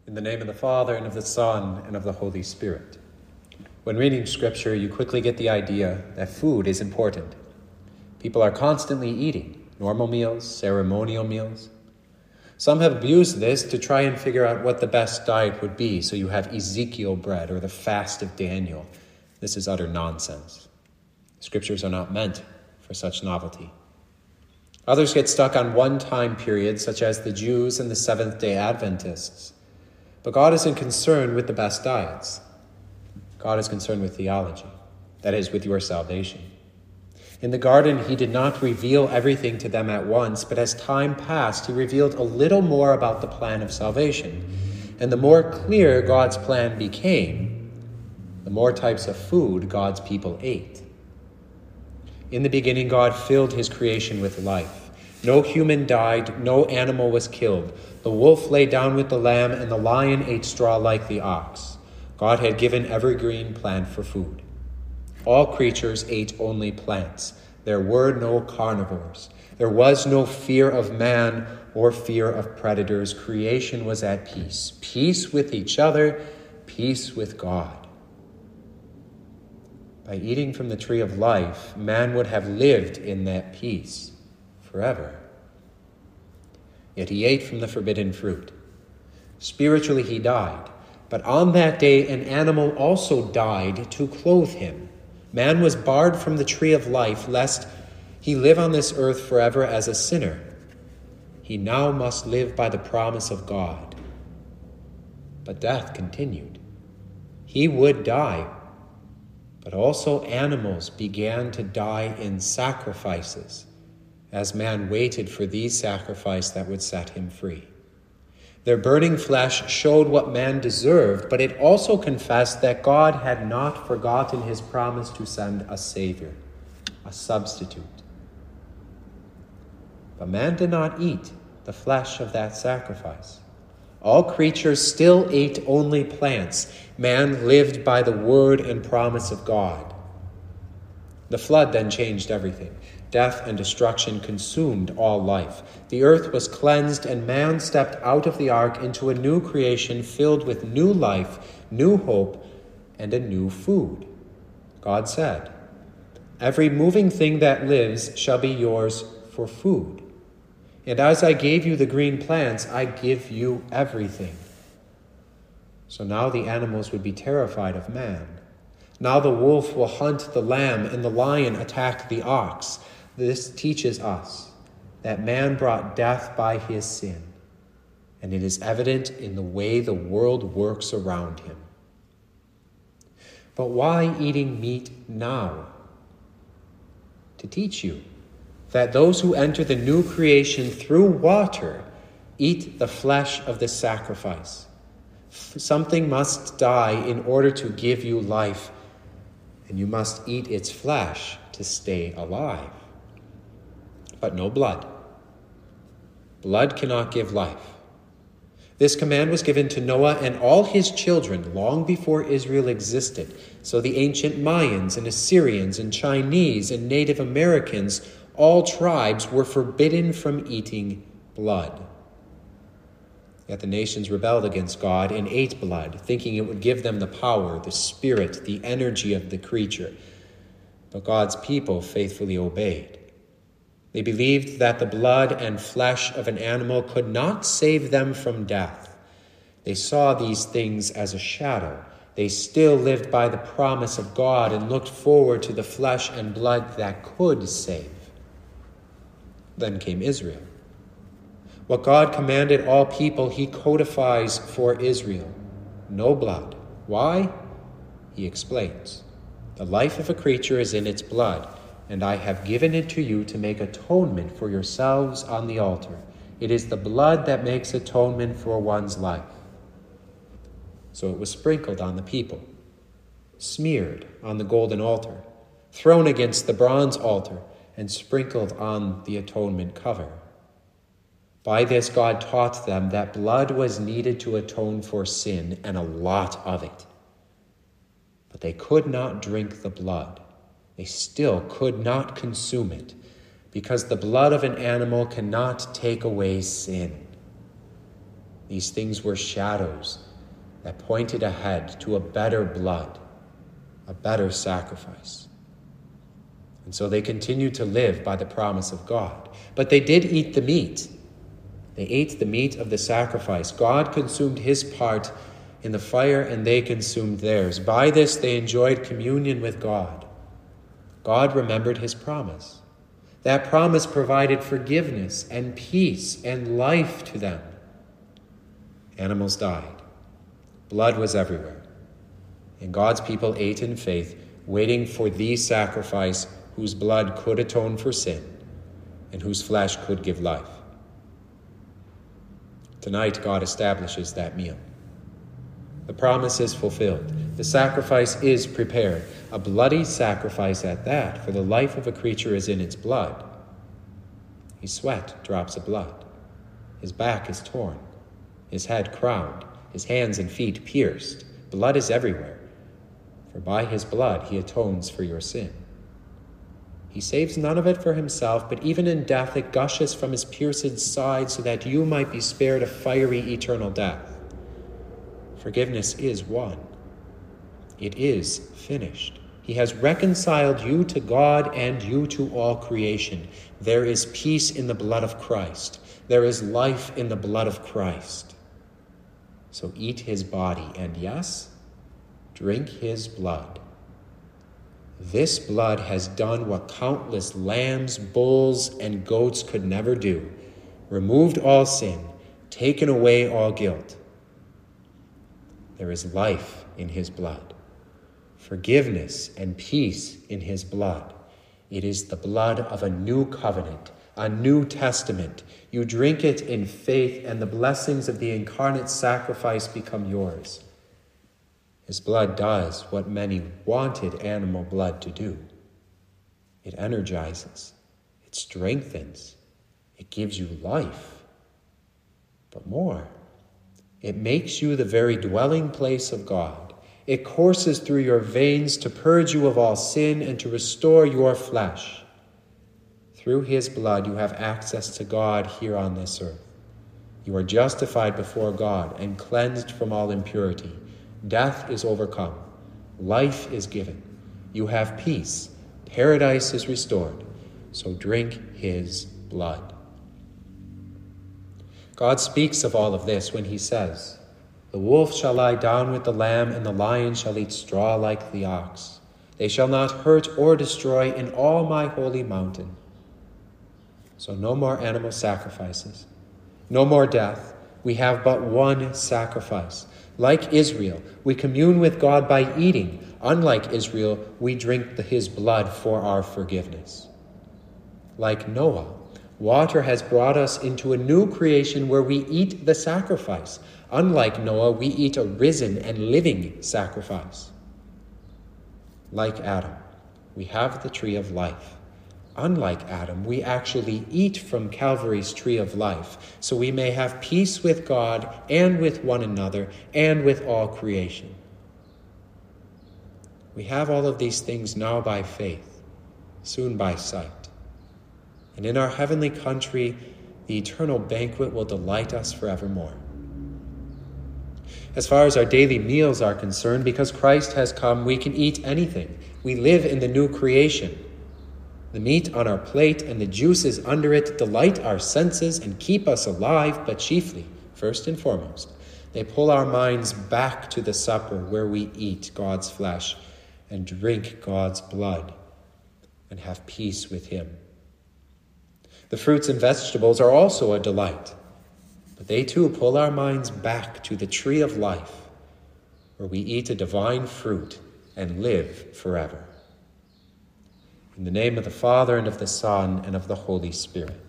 In the name of the Father, and of the Son, and of the Holy Spirit. When reading Scripture, you quickly get the idea that food is important. People are constantly eating normal meals, ceremonial meals. Some have abused this to try and figure out what the best diet would be, so you have Ezekiel bread or the fast of Daniel. This is utter nonsense. Scriptures are not meant for such novelty. Others get stuck on one time period, such as the Jews and the Seventh-day Adventists. But God isn't concerned with the best diets. God is concerned with theology, that is, with your salvation. In the garden, he did not reveal everything to them at once, but as time passed, he revealed a little more about the plan of salvation. And the more clear God's plan became, the more types of food God's people ate. In the beginning, God filled his creation with life. No human died, no animal was killed. The wolf lay down with the lamb, and the lion ate straw like the ox. God had given every green plant for food. All creatures ate only plants. There were no carnivores. There was no fear of man or fear of predators. Creation was at peace. Peace with each other, peace with God. By eating from the tree of life, man would have lived in that peace forever. Yet he ate from the forbidden fruit. Spiritually he died, but on that day an animal also died to clothe him. Man was barred from the tree of life, lest he live on this earth forever as a sinner. He now must live by the promise of God. But death continued. He would die, but also animals began to die in sacrifices, as man waited for these sacrifices that would set him free. Their burning flesh showed what man deserved, but it also confessed that God had not forgotten his promise to send a Savior, a substitute. But man did not eat the flesh of that sacrifice. All creatures still ate only plants. Man lived by the word and promise of God. The flood then changed everything. Death and destruction consumed all life. The earth was cleansed, and man stepped out of the ark into a new creation filled with new life, new hope, and a new food. God said, "Every moving thing that lives shall be yours for food. And as I gave you the green plants, I give you everything." So now the animals would be terrified of man. Now the wolf will hunt the lamb, and the lion attack the ox. This teaches us that man brought death by his sin, and it is evident in the way the world works around him. But why eating meat now? To teach you that those who enter the new creation through water eat the flesh of the sacrifice. Something must die in order to give you life, and you must eat its flesh to stay alive. But no blood. Blood cannot give life. This command was given to Noah and all his children long before Israel existed. So the ancient Mayans and Assyrians and Chinese and Native Americans, all tribes, were forbidden from eating blood. Yet the nations rebelled against God and ate blood, thinking it would give them the power, the spirit, the energy of the creature. But God's people faithfully obeyed. They believed that the blood and flesh of an animal could not save them from death. They saw these things as a shadow. They still lived by the promise of God and looked forward to the flesh and blood that could save. Then came Israel. What God commanded all people, he codifies for Israel. No blood. Why? He explains. The life of a creature is in its blood, and I have given it to you to make atonement for yourselves on the altar. It is the blood that makes atonement for one's life. So it was sprinkled on the people, smeared on the golden altar, thrown against the bronze altar, and sprinkled on the atonement cover. By this, God taught them that blood was needed to atone for sin, and a lot of it. But they could not drink the blood. They still could not consume it, because the blood of an animal cannot take away sin. These things were shadows that pointed ahead to a better blood, a better sacrifice. And so they continued to live by the promise of God. But they did eat the meat. They ate the meat of the sacrifice. God consumed his part in the fire, and they consumed theirs. By this they enjoyed communion with God. God remembered his promise. That promise provided forgiveness and peace and life to them. Animals died. Blood was everywhere. And God's people ate in faith, waiting for the sacrifice whose blood could atone for sin and whose flesh could give life. Tonight, God establishes that meal. The promise is fulfilled. The sacrifice is prepared. A bloody sacrifice at that, for the life of a creature is in its blood. His sweat drops of blood. His back is torn. His head crowned. His hands and feet pierced. Blood is everywhere. For by his blood he atones for your sin. He saves none of it for himself, but even in death it gushes from his pierced side so that you might be spared a fiery eternal death. Forgiveness is won. It is finished. He has reconciled you to God and you to all creation. There is peace in the blood of Christ. There is life in the blood of Christ. So eat his body, and yes, drink his blood. This blood has done what countless lambs, bulls, and goats could never do, removed all sin, taken away all guilt. There is life in his blood, forgiveness and peace in his blood. It is the blood of a new covenant, a new testament. You drink it in faith, and the blessings of the incarnate sacrifice become yours. His blood does what many wanted animal blood to do. It energizes, it strengthens, it gives you life. But more, it makes you the very dwelling place of God. It courses through your veins to purge you of all sin and to restore your flesh. Through his blood you have access to God here on this earth. You are justified before God and cleansed from all impurity. Death is overcome. Life is given. You have peace. Paradise is restored. So drink his blood. God speaks of all of this when he says, "The wolf shall lie down with the lamb, and the lion shall eat straw like the ox. They shall not hurt or destroy in all my holy mountain." So no more animal sacrifices. No more death. We have but one sacrifice. Like Israel, we commune with God by eating. Unlike Israel, we drink his blood for our forgiveness. Like Noah, water has brought us into a new creation where we eat the sacrifice. Unlike Noah, we eat a risen and living sacrifice. Like Adam, we have the tree of life. Unlike Adam, we actually eat from Calvary's tree of life, so we may have peace with God and with one another and with all creation. We have all of these things now by faith, soon by sight. And in our heavenly country, the eternal banquet will delight us forevermore. As far as our daily meals are concerned, because Christ has come, we can eat anything. We live in the new creation. The meat on our plate and the juices under it delight our senses and keep us alive, but chiefly, first and foremost, they pull our minds back to the supper where we eat God's flesh and drink God's blood and have peace with him. The fruits and vegetables are also a delight, but they too pull our minds back to the tree of life where we eat a divine fruit and live forever. In the name of the Father, and of the Son, and of the Holy Spirit.